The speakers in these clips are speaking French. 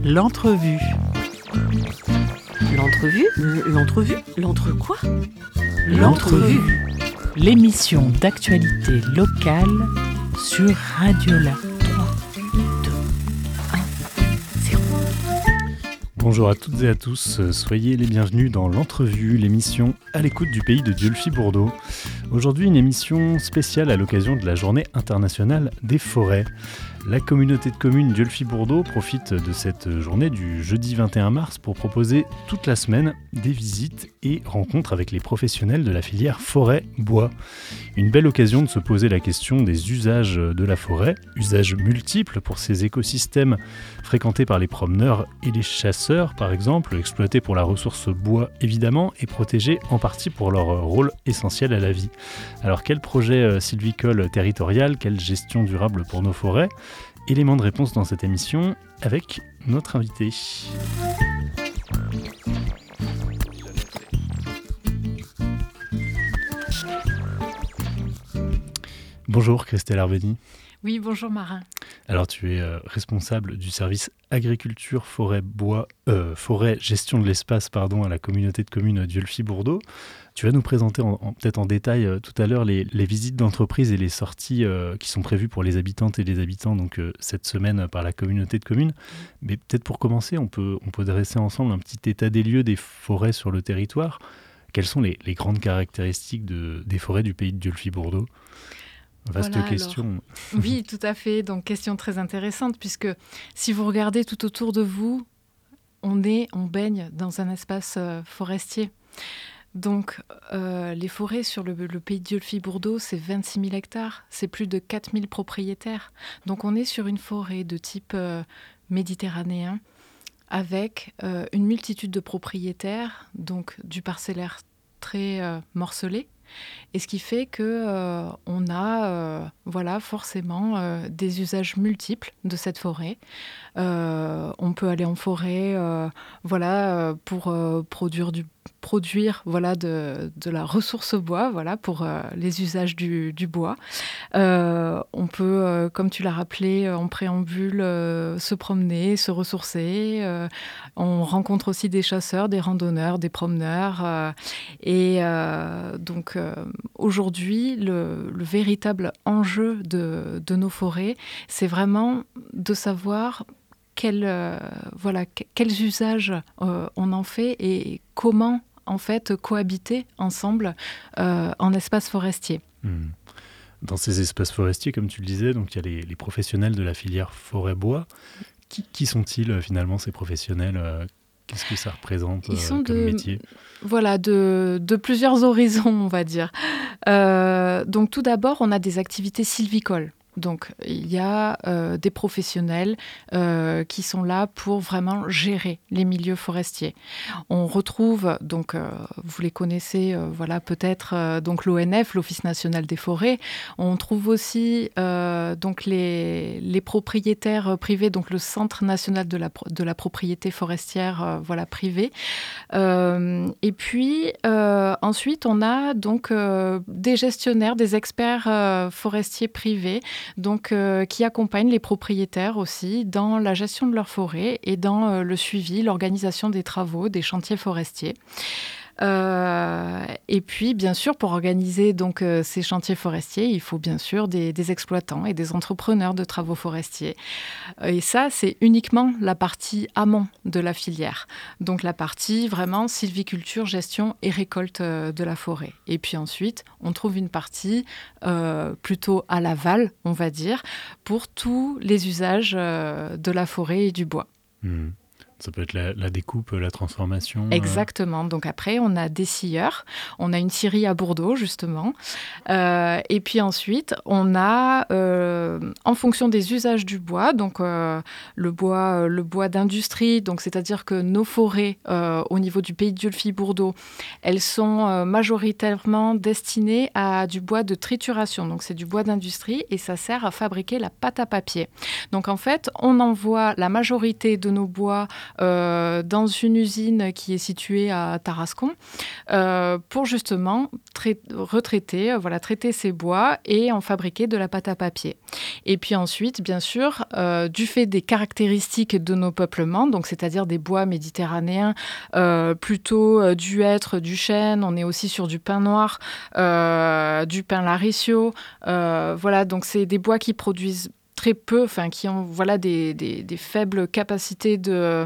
L'entrevue. L'entrevue ? L'entrevue ? L'entre quoi ? L'entrevue. L'émission d'actualité locale sur Radiola. 3, 2, 1, 0. Bonjour à toutes et à tous, soyez les bienvenus dans l'entrevue, l'émission à l'écoute du pays de Dieulefit-Bourdeaux. Aujourd'hui, une émission spéciale à l'occasion de la Journée internationale des forêts. La communauté de communes Dieulefit-Bourdeaux profite de cette journée du jeudi 21 mars pour proposer toute la semaine des visites et rencontres avec les professionnels de la filière forêt-bois. Une belle occasion de se poser la question des usages de la forêt, usages multiples pour ces écosystèmes fréquentés par les promeneurs et les chasseurs par exemple, exploités pour la ressource bois évidemment et protégés en partie pour leur rôle essentiel à la vie. Alors quel projet sylvicole territorial, quelle gestion durable pour nos forêts ? Élément de réponse dans cette émission avec notre invité. Bonjour Christelle Arbeni. Oui, bonjour Marin. Alors tu es responsable du service agriculture, forêt, bois, forêt, gestion de l'espace à la communauté de communes Dieulefit-Bourdeaux. Tu vas nous présenter peut-être en détail tout à l'heure les visites d'entreprise et les sorties qui sont prévues pour les habitantes et les habitants donc, cette semaine par la communauté de communes. Mais peut-être pour commencer, on peut dresser ensemble un petit état des lieux des forêts sur le territoire. Quelles sont les grandes caractéristiques des forêts du pays de Dieulefit-Bourdeaux ? Vaste voilà, question. Alors, oui, tout à fait. Donc, question très intéressante, puisque si vous regardez tout autour de vous, on baigne dans un espace forestier. Donc, les forêts sur le pays de Dieulefit-Bourdeaux, c'est 26 000 hectares, c'est plus de 4 000 propriétaires. Donc, on est sur une forêt de type méditerranéen, avec une multitude de propriétaires, donc du parcellaire très morcelé. Et ce qui fait qu'on a forcément des usages multiples de cette forêt. On peut aller en forêt pour produire de la ressource bois pour les usages du bois. On peut, comme tu l'as rappelé, en préambule, se promener, se ressourcer. On rencontre aussi des chasseurs, des randonneurs, des promeneurs. Donc aujourd'hui, le véritable enjeu de nos forêts, c'est vraiment de savoir quels usages on en fait et comment en fait cohabiter ensemble en espace forestier. Dans ces espaces forestiers, comme tu le disais, donc il y a les professionnels de la filière forêt-bois. Qui sont-ils finalement ces professionnels ? Qu'est-ce que ça représente comme métier ? De plusieurs horizons, on va dire. Donc tout d'abord, on a des activités sylvicoles. Donc, il y a des professionnels qui sont là pour vraiment gérer les milieux forestiers. On retrouve, donc, vous les connaissez peut-être, donc l'ONF, l'Office national des forêts. On trouve aussi donc les propriétaires privés, donc le Centre national de la propriété forestière privée. Et puis, ensuite, on a donc des gestionnaires, des experts forestiers privés donc, qui accompagnent les propriétaires aussi dans la gestion de leur forêt et dans le suivi, l'organisation des travaux, des chantiers forestiers. Et puis, bien sûr, pour organiser donc, ces chantiers forestiers, il faut bien sûr des exploitants et des entrepreneurs de travaux forestiers. Et ça, c'est uniquement la partie amont de la filière. Donc, la partie vraiment sylviculture, gestion et récolte de la forêt. Et puis ensuite, on trouve une partie plutôt à l'aval, on va dire, pour tous les usages de la forêt et du bois. Ça peut être la découpe, la transformation. Exactement. Donc après, on a des scieurs. On a une scierie à Bourdeaux, justement. Et puis ensuite, on a, en fonction des usages du bois, donc le bois d'industrie, donc c'est-à-dire que nos forêts, au niveau du pays de Dieulefit-Bourdeaux, elles sont majoritairement destinées à du bois de trituration. Donc c'est du bois d'industrie et ça sert à fabriquer la pâte à papier. Donc en fait, on envoie la majorité de nos bois dans une usine qui est située à Tarascon pour justement traiter ces bois et en fabriquer de la pâte à papier. Et puis ensuite, bien sûr, du fait des caractéristiques de nos peuplements, donc c'est-à-dire des bois méditerranéens, plutôt du hêtre, du chêne, on est aussi sur du pin noir, du pin laricio, donc c'est des bois qui produisent très peu, qui ont des faibles capacités de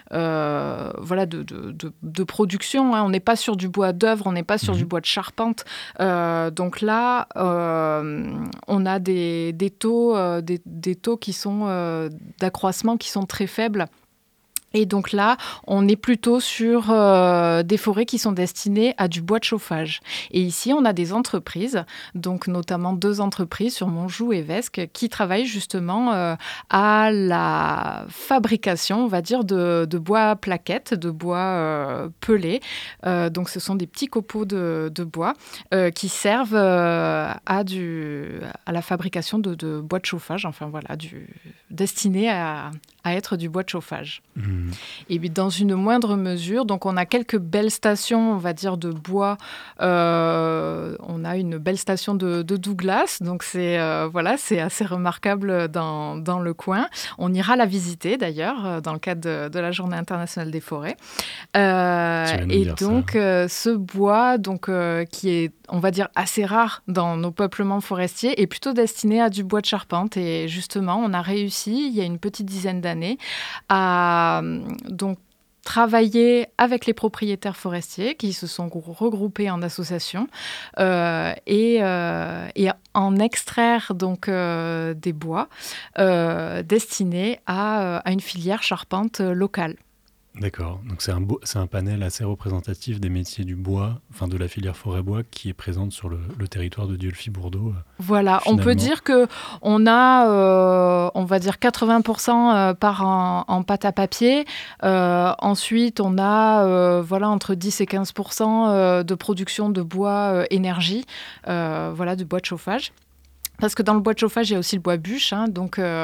production. On n'est pas sur du bois d'œuvre, on n'est pas sur du bois de charpente. Donc là, on a des taux qui sont d'accroissement qui sont très faibles. Et donc là, on est plutôt sur des forêts qui sont destinées à du bois de chauffage. Et ici, on a des entreprises, donc notamment 2 entreprises sur Montjoux et Vesques, qui travaillent justement à la fabrication, on va dire, de bois à plaquettes, de bois pelés. Donc ce sont des petits copeaux de bois qui servent à la fabrication de bois de chauffage, destiné à être du bois de chauffage. Et puis dans une moindre mesure, donc on a quelques belles stations, on va dire, de bois. On a une belle station de Douglas, donc c'est assez remarquable dans le coin. On ira la visiter d'ailleurs dans le cadre de la Journée internationale des forêts. Et donc ce bois, qui est, on va dire, assez rare dans nos peuplements forestiers, est plutôt destiné à du bois de charpente. Et justement, on a réussi, il y a une petite dizaine d'années, à travailler avec les propriétaires forestiers qui se sont regroupés en association et en extraire des bois destinés à une filière charpente locale. D'accord, donc c'est un panel assez représentatif des métiers du bois, de la filière forêt-bois qui est présente sur le territoire de Dieulefit-Bourdeaux. Voilà, finalement. On peut dire qu'on a, on va dire 80% part en pâte à papier. Ensuite, on a entre 10 et 15% de production de bois énergie, de bois de chauffage. Parce que dans le bois de chauffage, il y a aussi le bois bûche. Il y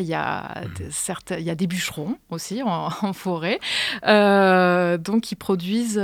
a des bûcherons aussi en forêt, qui produisent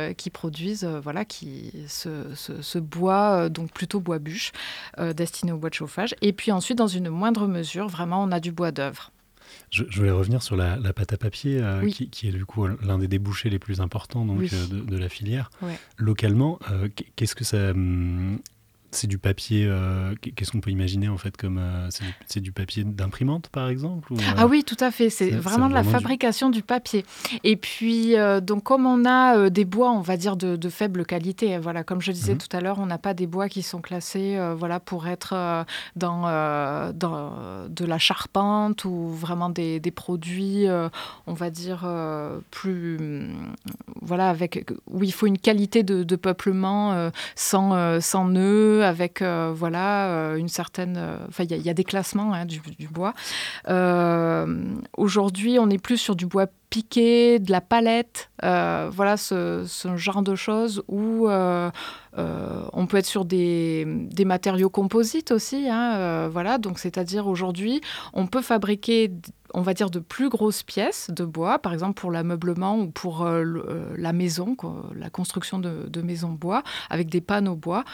ce bois, plutôt bois bûche, destiné au bois de chauffage. Et puis ensuite, dans une moindre mesure, vraiment, on a du bois d'œuvre. Je voulais revenir sur la pâte à papier, oui. qui est du coup l'un des débouchés les plus importants oui. de la filière. Ouais. Localement, qu'est-ce que ça... C'est du papier, qu'est-ce qu'on peut imaginer en fait comme c'est du papier d'imprimante par exemple ou, Ah oui, tout à fait, c'est vraiment de la fabrication du papier. Et puis, comme on a des bois, on va dire, de faible qualité, comme je disais tout à l'heure, on n'a pas des bois qui sont classés pour être dans de la charpente ou vraiment des produits, on va dire, plus... où il faut une qualité de peuplement sans nœuds, avec une certaine... Il y a des classements du bois. Aujourd'hui, on est plus sur du bois piqué, de la palette, ce genre de choses où on peut être sur des matériaux composites aussi. Donc c'est-à-dire aujourd'hui, on peut fabriquer, on va dire, de plus grosses pièces de bois, par exemple pour l'ameublement ou pour la maison, la construction de maisons bois, avec des panneaux bois,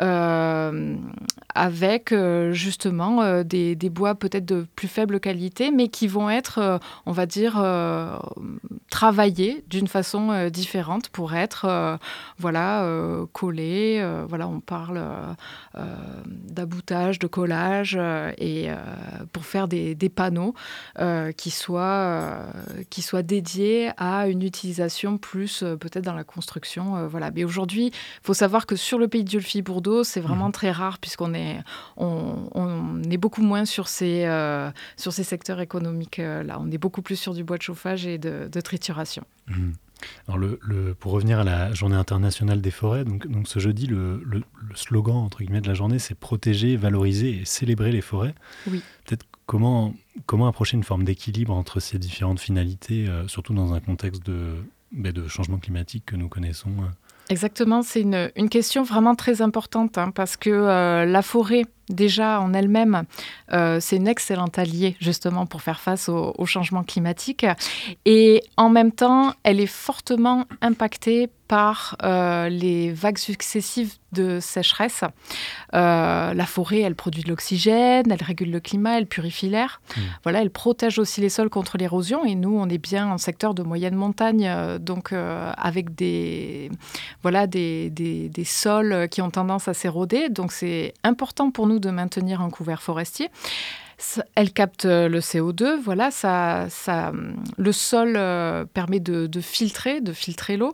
avec justement des bois peut-être de plus faible qualité, mais qui vont être, on va dire, travaillés d'une façon différente pour être collés. On parle d'aboutage, de collage, et pour faire des panneaux qui soient dédiés à une utilisation plus peut-être dans la construction. Mais aujourd'hui, il faut savoir que sur le pays de Dieulefit-Bourdeaux, c'est vraiment très rare puisqu'on est beaucoup moins sur ces secteurs économiques là. On est beaucoup plus sur du bois de chauffage et de trituration. Alors pour revenir à la Journée internationale des forêts, donc ce jeudi, le slogan entre guillemets de la journée, c'est protéger, valoriser et célébrer les forêts. Oui. Peut-être comment approcher une forme d'équilibre entre ces différentes finalités, surtout dans un contexte de changement climatique que nous connaissons. Exactement, c'est une question vraiment très importante parce que la forêt, déjà en elle-même, c'est une excellente alliée justement pour faire face au changement climatique. Et en même temps, elle est fortement impactée par les vagues successives de sécheresse. La forêt, elle produit de l'oxygène, elle régule le climat, elle purifie l'air. Voilà, elle protège aussi les sols contre l'érosion. Et nous, on est bien en secteur de moyenne montagne, donc avec des sols qui ont tendance à s'éroder. Donc, c'est important pour nous de maintenir un couvert forestier. Elle capte le CO2, voilà, le sol permet de filtrer l'eau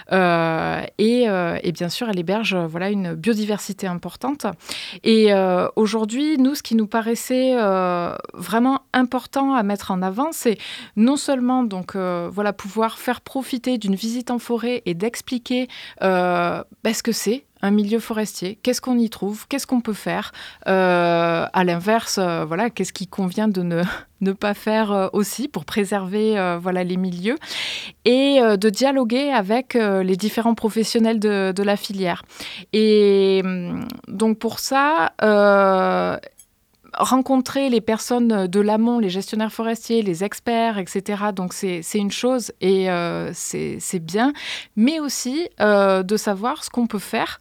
et bien sûr, elle héberge une biodiversité importante. Et aujourd'hui, nous, ce qui nous paraissait vraiment important à mettre en avant, c'est non seulement pouvoir faire profiter d'une visite en forêt et d'expliquer ce que c'est un milieu forestier, qu'est-ce qu'on y trouve, qu'est-ce qu'on peut faire. À l'inverse, qu'est-ce qui convient de ne pas faire aussi pour préserver les milieux et de dialoguer avec les différents professionnels de la filière. Et donc pour ça, rencontrer les personnes de l'amont, les gestionnaires forestiers, les experts, etc. Donc, c'est une chose et c'est bien. Mais aussi de savoir ce qu'on peut faire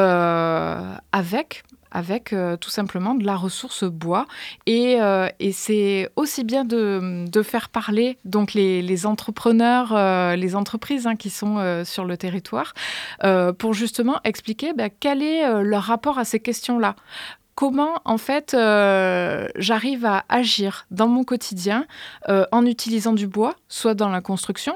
avec tout simplement de la ressource bois. Et c'est aussi bien de faire parler donc les entrepreneurs, les entreprises qui sont sur le territoire pour justement expliquer quel est leur rapport à ces questions-là. Comment, en fait, j'arrive à agir dans mon quotidien en utilisant du bois, soit dans la construction,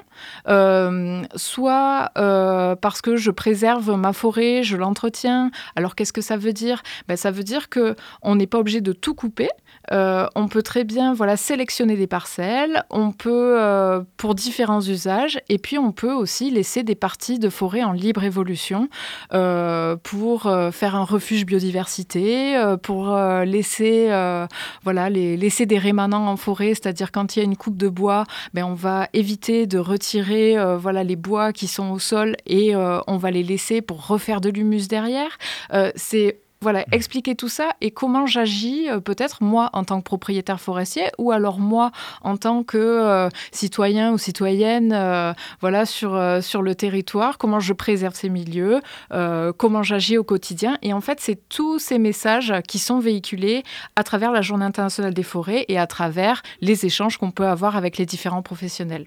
soit parce que je préserve ma forêt, je l'entretiens. Alors, qu'est-ce que ça veut dire ? Ça veut dire qu'on n'est pas obligé de tout couper. On peut très bien sélectionner des parcelles, on peut pour différents usages, et puis on peut aussi laisser des parties de forêt en libre évolution pour faire un refuge biodiversité, pour laisser des rémanents en forêt, c'est-à-dire quand il y a une coupe de bois, on va éviter de retirer les bois qui sont au sol et on va les laisser pour refaire de l'humus derrière. Expliquer tout ça et comment j'agis peut-être moi en tant que propriétaire forestier ou alors moi en tant que citoyen ou citoyenne sur le territoire, comment je préserve ces milieux, comment j'agis au quotidien. Et en fait, c'est tous ces messages qui sont véhiculés à travers la Journée internationale des forêts et à travers les échanges qu'on peut avoir avec les différents professionnels.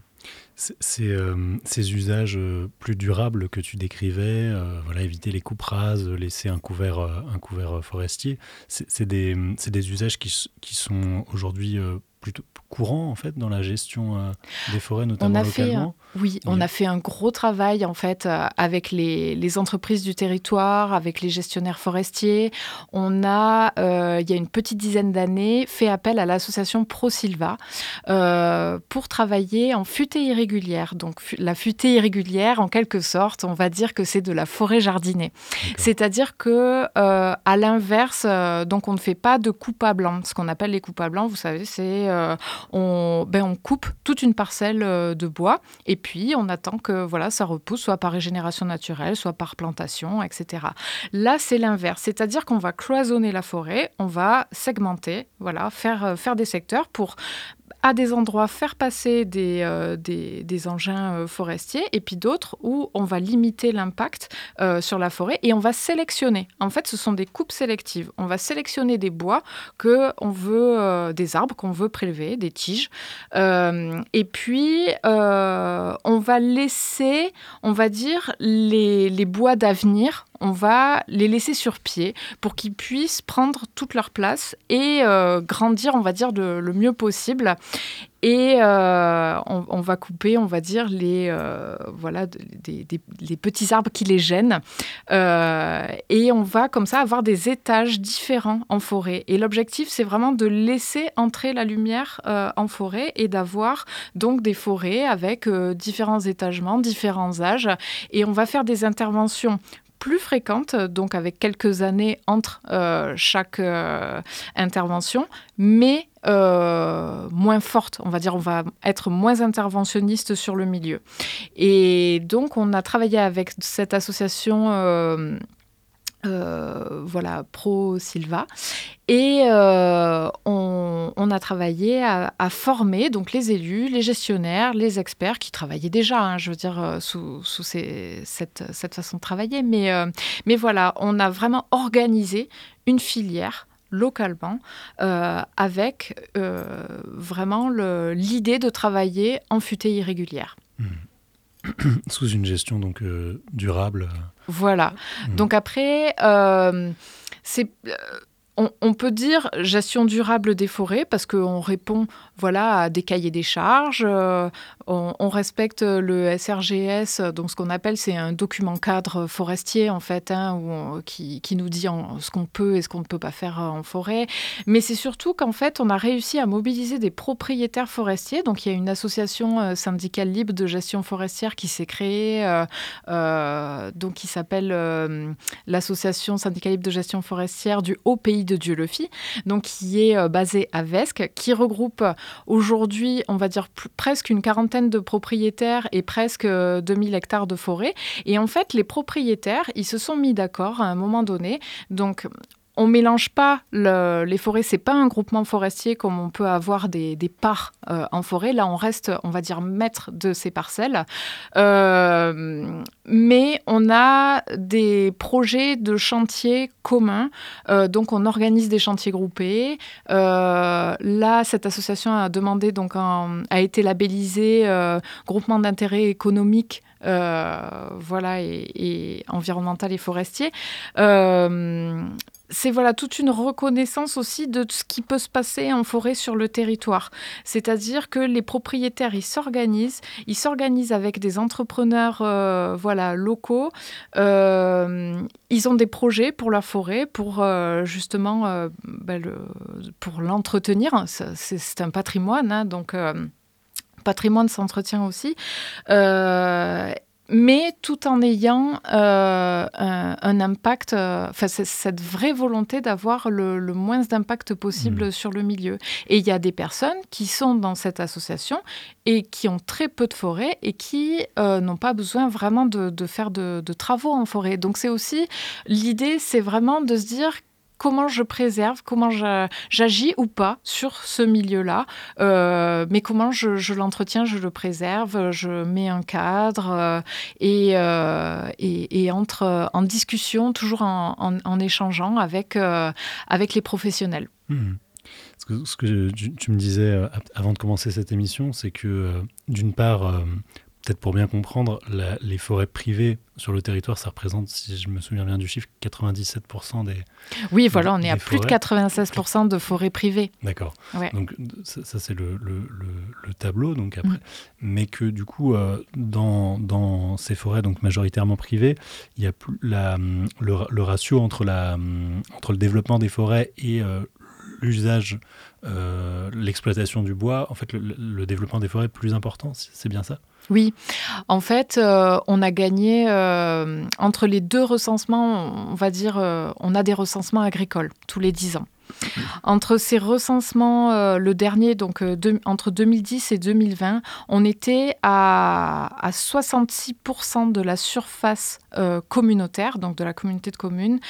Ces usages plus durables que tu décrivais, éviter les coupes rases, laisser un couvert forestier, c'est des usages qui sont aujourd'hui plutôt courants en fait dans la gestion des forêts, notamment localement. On a fait un gros travail en fait avec les entreprises du territoire, avec les gestionnaires forestiers. On a, il y a une petite dizaine d'années, fait appel à l'association ProSilva pour travailler en futaies irrégulières. Donc la futaie irrégulière, en quelque sorte, on va dire que c'est de la forêt jardinée. D'accord. C'est-à-dire que à l'inverse, donc on ne fait pas de coupe à blanc. Ce qu'on appelle les coupes à blanc, vous savez, c'est on coupe toute une parcelle de bois et puis on attend que ça repousse soit par régénération naturelle, soit par plantation, etc. Là, c'est l'inverse, c'est-à-dire qu'on va cloisonner la forêt, on va segmenter, faire des secteurs pour à des endroits faire passer des engins forestiers et puis d'autres où on va limiter l'impact sur la forêt et on va sélectionner. En fait, ce sont des coupes sélectives. On va sélectionner des bois des arbres qu'on veut prélever, des tiges. Et puis, on va laisser, on va dire, les bois d'avenir, on va les laisser sur pied pour qu'ils puissent prendre toute leur place et grandir, on va dire, le mieux possible. Et on va couper, on va dire, les petits arbres qui les gênent. Et on va, comme ça, avoir des étages différents en forêt. Et l'objectif, c'est vraiment de laisser entrer la lumière en forêt et d'avoir donc des forêts avec différents étagements, différents âges. Et on va faire des interventions plus fréquente, donc avec quelques années entre chaque intervention, mais moins forte. On va dire, on va être moins interventionniste sur le milieu. Et donc, on a travaillé avec cette association voilà, pro Silva. Et on a travaillé à former donc les élus, les gestionnaires, les experts qui travaillaient déjà, je veux dire, sous cette façon de travailler. Mais voilà, on a vraiment organisé une filière localement avec vraiment l'idée de travailler en futaie irrégulière. Sous une gestion donc durable. Voilà. Donc après, on peut dire gestion durable des forêts parce qu'on répond à des cahiers des charges, on respecte le SRGS, donc ce qu'on appelle c'est un document cadre forestier en fait, qui nous dit ce qu'on peut et ce qu'on ne peut pas faire en forêt. Mais c'est surtout qu'en fait on a réussi à mobiliser des propriétaires forestiers. Donc il y a une association syndicale libre de gestion forestière qui s'est créée, donc qui s'appelle l'association syndicale libre de gestion forestière du Haut Pays de Dieulefit, donc qui est basée à Vesques, qui regroupe aujourd'hui, on va dire, presque une quarantaine de propriétaires et presque 2000 hectares de forêt. Et en fait, les propriétaires, ils se sont mis d'accord à un moment donné. Donc, on ne mélange pas les forêts, ce n'est pas un groupement forestier comme on peut avoir des parts en forêt. Là, on reste, on va dire, maître de ces parcelles. Mais on a des projets de chantiers communs. Donc, on organise des chantiers groupés. Là, cette association a demandé, donc, a été labellisée groupement d'intérêt économique et environnemental et forestier. C'est toute une reconnaissance aussi de ce qui peut se passer en forêt sur le territoire. C'est-à-dire que les propriétaires, ils s'organisent avec des entrepreneurs locaux. Ils ont des projets pour la forêt, pour justement pour l'entretenir. C'est un patrimoine, donc patrimoine s'entretient aussi. Mais tout en ayant un impact, cette vraie volonté d'avoir le moins d'impact possible sur le milieu. Et il y a des personnes qui sont dans cette association et qui ont très peu de forêt et qui n'ont pas besoin vraiment de faire de travaux en forêt. Donc c'est aussi, l'idée, c'est vraiment de se dire comment je préserve, comment j'agis ou pas sur ce milieu-là, mais comment je l'entretiens, je le préserve, je mets un cadre et entre en discussion, toujours en échangeant avec les professionnels. Ce que tu me disais avant de commencer cette émission, c'est que d'une part, peut-être pour bien comprendre, les forêts privées sur le territoire, ça représente, si je me souviens bien du chiffre, 97% des... Oui, voilà, on est à plus de 96% de forêts privées. D'accord. Ouais. Donc ça c'est le tableau, donc après. Mais que du coup, dans ces forêts donc majoritairement privées, il y a le ratio entre le développement des forêts et l'usage, l'exploitation du bois, en fait, le développement des forêts est plus important, c'est bien ça ? Oui, en fait, on a gagné entre les deux recensements, on va dire, on a des recensements agricoles tous les 10 ans. Entre ces recensements, le dernier, donc entre 2010 et 2020, on était à 66% de la surface communautaire, donc de la communauté de communes,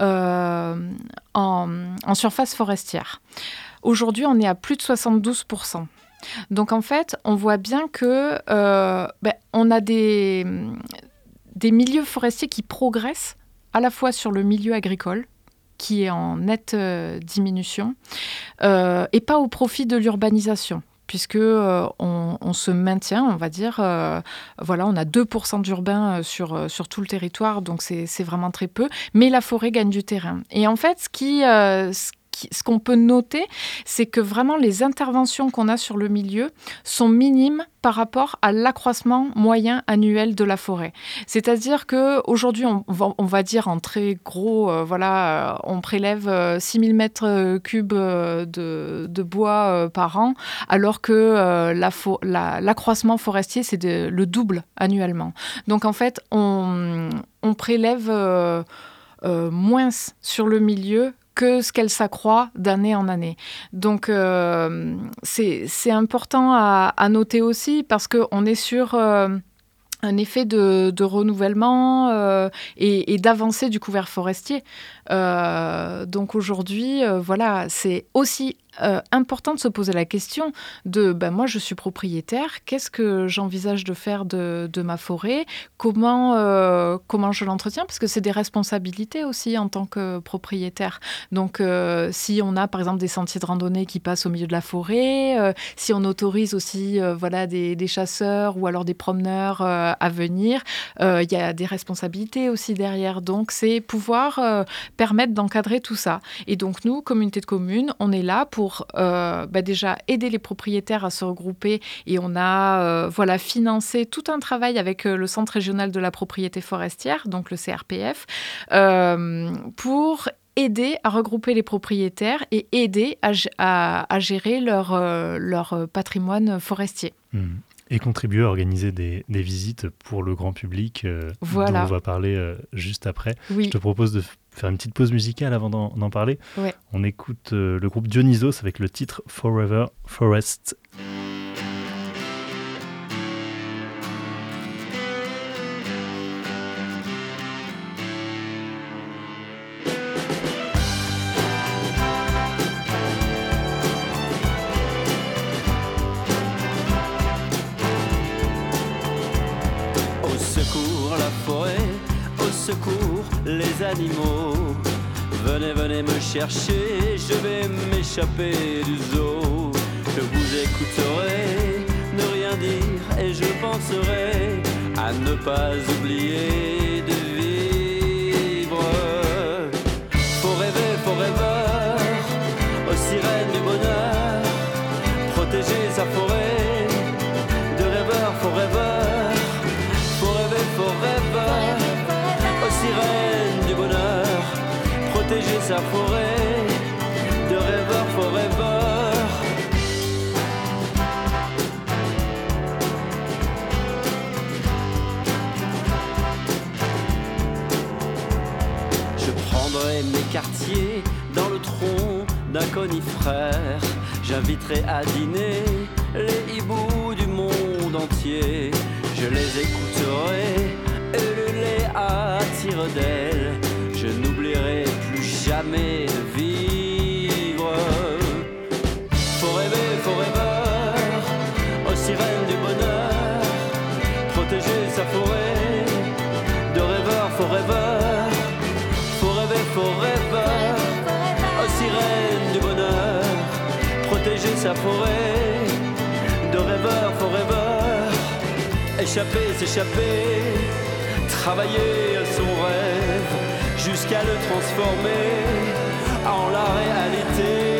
en surface forestière. Aujourd'hui, on est à plus de 72%. Donc en fait, on voit bien que on a des milieux forestiers qui progressent à la fois sur le milieu agricole, qui est en nette diminution, et pas au profit de l'urbanisation, puisque on se maintient, on va dire, on a 2% d'urbain sur tout le territoire, donc c'est vraiment très peu, mais la forêt gagne du terrain. Et en fait, ce qu'on peut noter, c'est que vraiment les interventions qu'on a sur le milieu sont minimes par rapport à l'accroissement moyen annuel de la forêt. C'est-à-dire qu'aujourd'hui, on va dire en très gros, on prélève 6000 mètres cubes de bois par an, alors que l'accroissement forestier, c'est le double annuellement. Donc en fait, on prélève moins sur le milieu que ce qu'elle s'accroît d'année en année. Donc, c'est important à noter aussi parce qu'on est sur un effet de renouvellement et d'avancée du couvert forestier. Donc aujourd'hui, voilà, c'est aussi important de se poser la question de moi je suis propriétaire, qu'est-ce que j'envisage de faire de ma forêt, comment je l'entretiens, parce que c'est des responsabilités aussi en tant que propriétaire. Donc si on a par exemple des sentiers de randonnée qui passent au milieu de la forêt, si on autorise aussi des chasseurs ou alors des promeneurs à venir, il y a des responsabilités aussi derrière. Donc c'est pouvoir permettre d'encadrer tout ça. Et donc nous, communauté de communes, on est là pour déjà aider les propriétaires à se regrouper, et on a financé tout un travail avec le Centre régional de la propriété forestière, donc le CRPF, pour aider à regrouper les propriétaires et aider à gérer leur patrimoine forestier. Et contribuer à organiser des visites pour le grand public, voilà. dont on va parler juste après. Oui. Je te propose de faire une petite pause musicale avant d'en parler. Ouais. On écoute le groupe Dionysos avec le titre Forever Forest. Secours les animaux, venez me chercher, je vais m'échapper du zoo. Je vous écouterai, ne rien dire, et je penserai à ne pas oublier de vivre. Forever, aux sirènes du bonheur, protéger sa forêt, de rêveur forever, sirène du bonheur, protéger sa forêt, de rêveur forever. Je prendrai mes quartiers dans le tronc d'un conifère. J'inviterai à dîner les hiboux du monde entier. Je les écouterai et le lait à tire-d'aile, je n'oublierai plus jamais de vivre. Forever, aux sirènes du bonheur, protéger sa forêt, de rêveur forever, aux sirènes du bonheur, protéger sa forêt, de rêveur forever, échapper, s'échapper, travailler à son rêve jusqu'à le transformer en la réalité.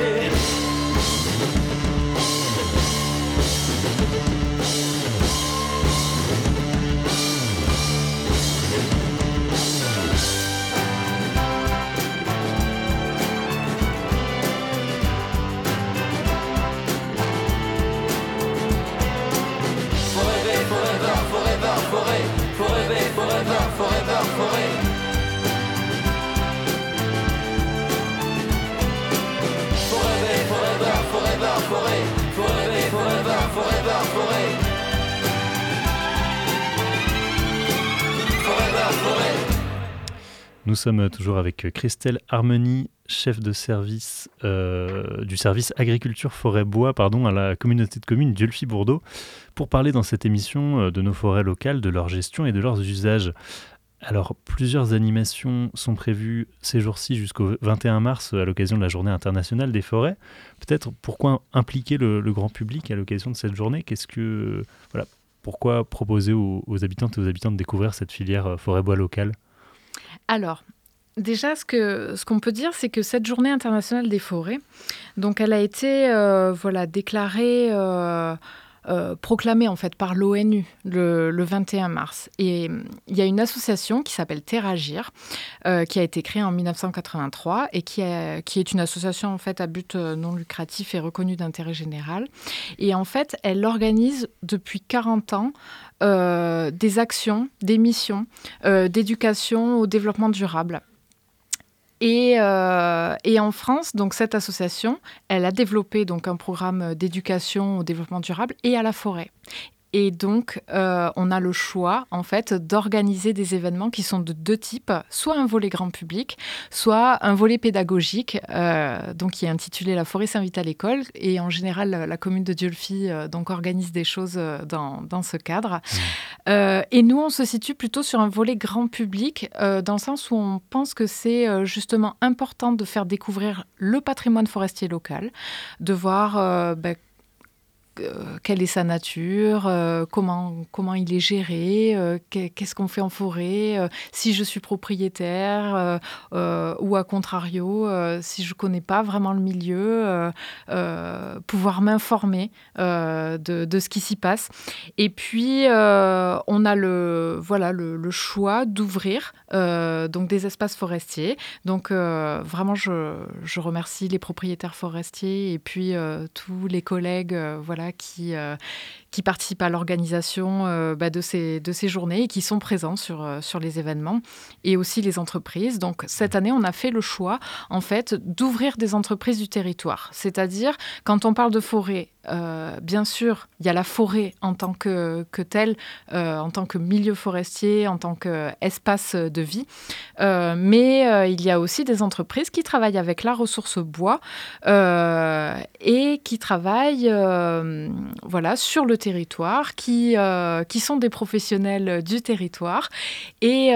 Nous sommes toujours avec Christelle Harmony, chef de service du service agriculture forêt-bois à la communauté de communes Dieulefit-Bourdeaux, pour parler dans cette émission de nos forêts locales, de leur gestion et de leurs usages. Alors, plusieurs animations sont prévues ces jours-ci jusqu'au 21 mars à l'occasion de la Journée internationale des forêts. Peut-être pourquoi impliquer le grand public à l'occasion de cette journée ? Pourquoi proposer aux habitantes et aux habitants de découvrir cette filière forêt-bois locale ? Alors, déjà, ce qu'on peut dire, c'est que cette Journée internationale des forêts, donc elle a été déclarée, proclamée en fait par l'ONU le 21 mars. Et il y a une association qui s'appelle Terragir, qui a été créée en 1983 et qui est une association en fait à but non lucratif et reconnue d'intérêt général. Et en fait, elle organise depuis 40 ans des actions, des missions d'éducation au développement durable. Et en France, donc cette association, elle a développé donc un programme d'éducation au développement durable et à la forêt. Et donc, on a le choix, en fait, d'organiser des événements qui sont de 2 types, soit un volet grand public, soit un volet pédagogique, donc qui est intitulé La forêt s'invite à l'école. Et en général, la commune de Dieulefit donc organise des choses dans ce cadre. Et nous, on se situe plutôt sur un volet grand public, dans le sens où on pense que c'est justement important de faire découvrir le patrimoine forestier local, de voir quelle est sa nature, comment il est géré, qu'est-ce qu'on fait en forêt, si je suis propriétaire ou à contrario, si je ne connais pas vraiment le milieu, pouvoir m'informer de ce qui s'y passe. Et puis, on a le choix d'ouvrir donc des espaces forestiers. Donc, vraiment, je remercie les propriétaires forestiers et puis tous les collègues qui participent à l'organisation de ces journées et qui sont présents sur les événements, et aussi les entreprises. Donc, cette année, on a fait le choix, en fait, d'ouvrir des entreprises du territoire. C'est-à-dire, quand on parle de forêt, bien sûr, il y a la forêt en tant que telle, en tant que milieu forestier, en tant qu'espace de vie, mais il y a aussi des entreprises qui travaillent avec la ressource bois et qui travaillent sur le territoire, qui sont des professionnels du territoire, et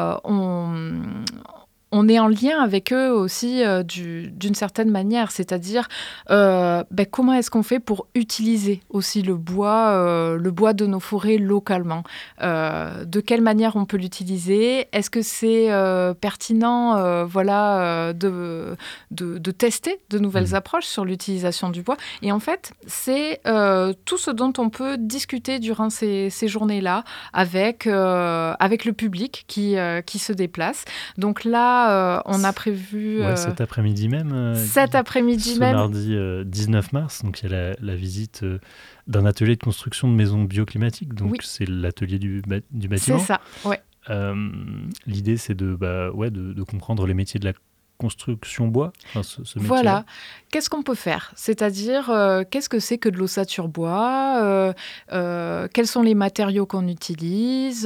on est en lien avec eux aussi d'une certaine manière, c'est-à-dire comment est-ce qu'on fait pour utiliser aussi le bois de nos forêts localement, de quelle manière on peut l'utiliser, est-ce que c'est pertinent de tester de nouvelles approches sur l'utilisation du bois. Et en fait, c'est tout ce dont on peut discuter durant ces journées-là avec le public qui se déplace. Donc là, on a prévu... cet après-midi même. Ce mardi 19 mars, donc il y a la visite d'un atelier de construction de maisons bioclimatiques. Donc c'est l'atelier du bâtiment. C'est ça, ouais. L'idée, c'est de comprendre les métiers de la construction bois, ce métier-là. Voilà. Qu'est-ce qu'on peut faire ? C'est-à-dire, qu'est-ce que c'est que de l'ossature bois ? Quels sont les matériaux qu'on utilise ?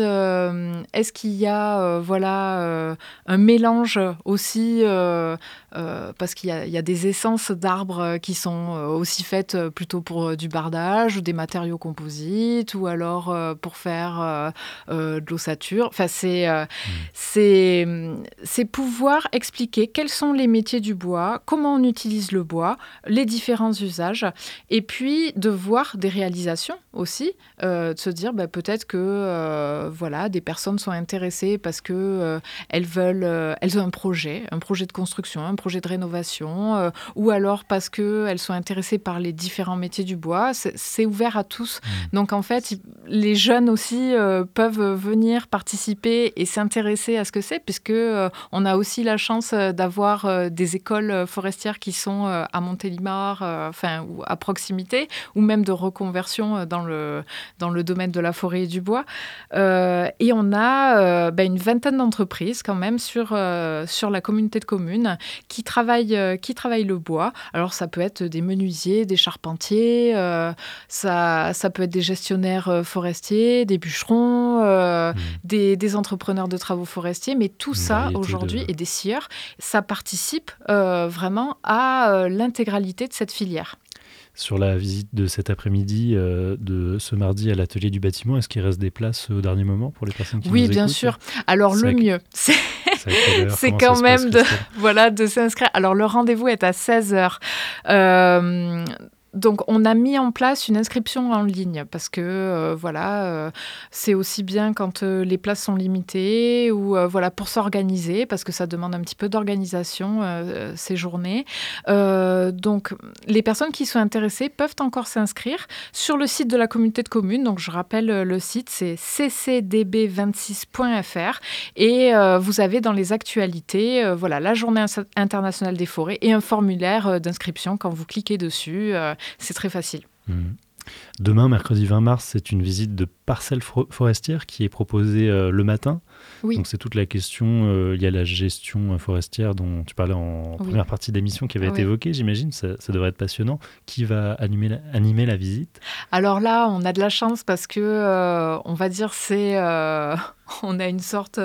Est-ce qu'il y a un mélange aussi parce qu'il y a des essences d'arbres qui sont aussi faites plutôt pour du bardage, ou des matériaux composites, ou alors pour faire de l'ossature. Enfin, c'est pouvoir expliquer quels sont les métiers du bois, comment on utilise le bois, les différents usages, et puis de voir des réalisations aussi, de se dire peut-être que des personnes sont intéressées parce que elles ont un projet de construction, un projet de rénovation, ou alors parce qu'elles sont intéressées par les différents métiers du bois. C'est ouvert à tous. Donc en fait, les jeunes aussi peuvent venir participer et s'intéresser à ce que c'est, puisque on a aussi la chance d'avoir des écoles forestières qui sont à Montélimar, ou à proximité, ou même de reconversion dans le domaine de la forêt et du bois. Et on a une vingtaine d'entreprises quand même sur la communauté de communes qui travaillent le bois. Alors ça peut être des menuisiers, des charpentiers, ça peut être des gestionnaires forestiers, des bûcherons, des entrepreneurs de travaux forestiers, mais tout ça aujourd'hui, et des scieurs, ça participe vraiment à l'intégralité de cette filière. Sur la visite de cet après-midi, de ce mardi à l'atelier du bâtiment, est-ce qu'il reste des places au dernier moment pour les personnes qui nous écoutent ? Oui, bien sûr. Alors le mieux, c'est quand même de s'inscrire. Alors le rendez-vous est à 16h. Donc, on a mis en place une inscription en ligne parce que, c'est aussi bien quand les places sont limitées ou pour s'organiser, parce que ça demande un petit peu d'organisation, ces journées. Donc, les personnes qui sont intéressées peuvent encore s'inscrire sur le site de la communauté de communes. Donc, je rappelle le site, c'est ccdb26.fr, et vous avez dans les actualités la Journée internationale des forêts et un formulaire d'inscription. Quand vous cliquez dessus, c'est très facile. Demain, mercredi 20 mars, c'est une visite de parcelles forestières qui est proposée le matin Oui. Donc c'est toute la question liée à la gestion forestière dont tu parlais en première partie d'émission qui avait été évoquée, j'imagine. Ça devrait être passionnant. Qui va animer la visite ? Alors là, on a de la chance parce que, on va dire, on a une sorte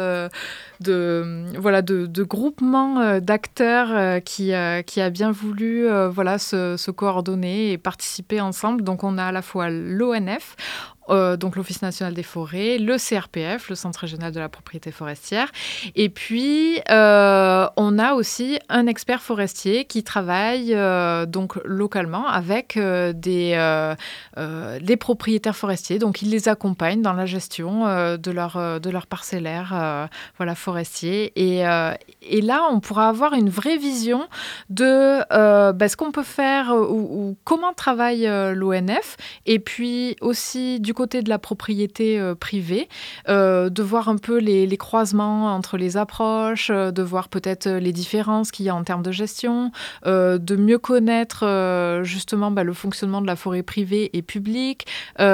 de groupement d'acteurs qui a bien voulu se coordonner et participer ensemble. Donc on a à la fois l'ONF, donc l'Office national des forêts, le CRPF, le Centre régional de la propriété forestière, et puis on a aussi un expert forestier qui travaille donc localement avec des propriétaires forestiers, donc il les accompagne dans la gestion de leur parcellaire forestier, et là on pourra avoir une vraie vision de ce qu'on peut faire ou comment travaille l'ONF, et puis aussi du côté de la propriété privée, de voir un peu les croisements entre les approches, de voir peut-être les différences qu'il y a en termes de gestion, de mieux connaître justement le fonctionnement de la forêt privée et publique,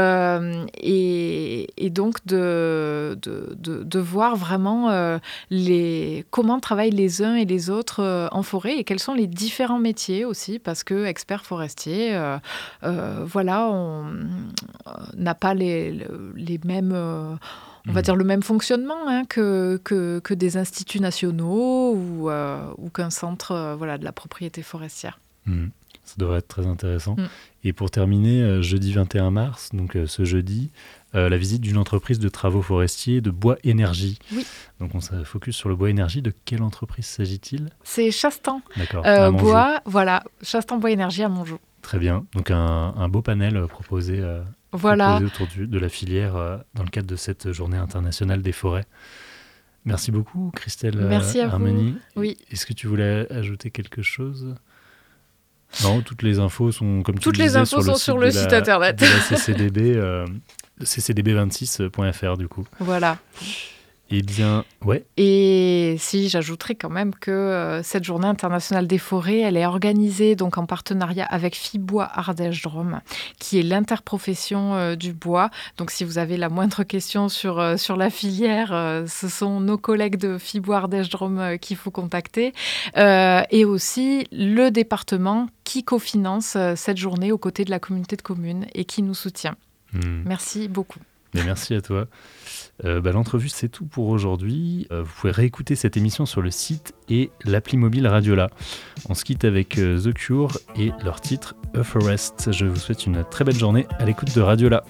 et donc de voir vraiment comment travaillent les uns et les autres en forêt, et quels sont les différents métiers aussi, parce que expert forestier, on n'a pas les mêmes, on va dire le même fonctionnement que des instituts nationaux ou qu'un centre de la propriété forestière. Ça devrait être très intéressant. Et pour terminer, jeudi 21 mars, donc ce jeudi, la visite d'une entreprise de travaux forestiers de Bois Énergie. Oui. Donc on se focus sur le Bois Énergie. De quelle entreprise s'agit-il ? C'est Chastan. D'accord. Chastan Bois Énergie à Montjoux. Très bien. Donc un beau panel proposé autour de la filière dans le cadre de cette journée internationale des forêts. Merci beaucoup, Christelle Armeny. Oui. Est-ce que tu voulais ajouter quelque chose ? Non, toutes les infos sont, comme tu toutes le disais, les infos sont sur le site internet de la CCDB, ccdb26.fr du coup. Voilà. Eh bien, ouais. Et si j'ajouterais quand même que cette journée internationale des forêts, elle est organisée donc en partenariat avec Fibois Ardèche Drôme, qui est l'interprofession du bois. Donc si vous avez la moindre question sur la filière, ce sont nos collègues de Fibois Ardèche Drôme qu'il faut contacter. Et aussi le département qui cofinance cette journée aux côtés de la communauté de communes et qui nous soutient. Merci beaucoup. Et merci à toi. L'entrevue, c'est tout pour aujourd'hui. Vous pouvez réécouter cette émission sur le site et l'appli mobile Radiola. On se quitte avec The Cure et leur titre A Forest. Je vous souhaite une très belle journée à l'écoute de Radiola.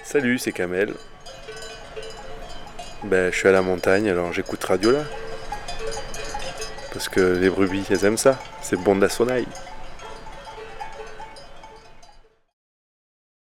Salut, c'est Kamel. Je suis à la montagne, alors j'écoute Radiola. Parce que les brebis, elles aiment ça. C'est bon de la sonnaille.